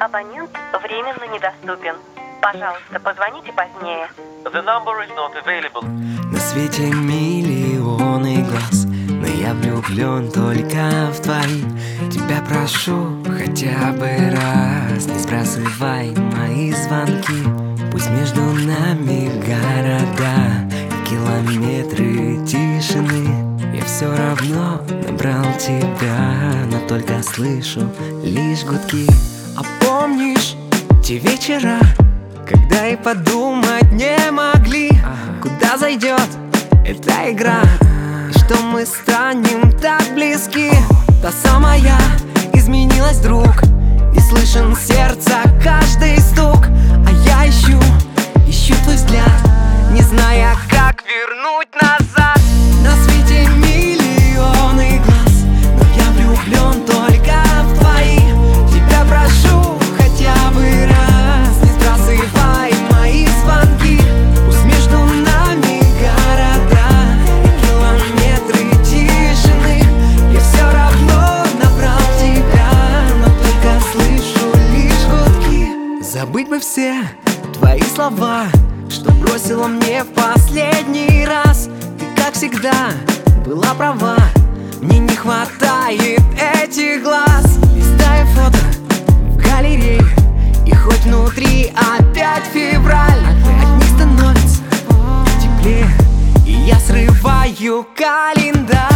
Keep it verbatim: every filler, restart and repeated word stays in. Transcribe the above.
Абонент временно недоступен. Пожалуйста, позвоните позднее. The number is not available. На свете миллионы глаз, но я влюблен только в твои. Тебя прошу хотя бы раз, не сбрасывай мои звонки. Пусть между нами города, километры тишины. Я все равно набрал тебя, но только слышу лишь гудки. А помнишь те вечера, когда и подумать не могли, куда зайдет эта игра, и что мы станем так близки? Та самая изменилась вдруг, и слышен сердца каждый стук. А я ищу, ищу твой взгляд, не зная, как вернуть назад. На свете миллионы глаз, но я влюблен только в твои. Тебя прошу хотя бы раз, не сбрасывай мои звонки. Пусть между нами города и километры тишины. Я все равно набрал тебя, но только слышу лишь гудки. Забыть бы все твои слова, что бросила мне в последний раз. Ты, как всегда, была права, мне не хватает этих глаз. Листаю фото в галерее, и хоть внутри опять февраль, от них становится теплее, и я срываю календарь.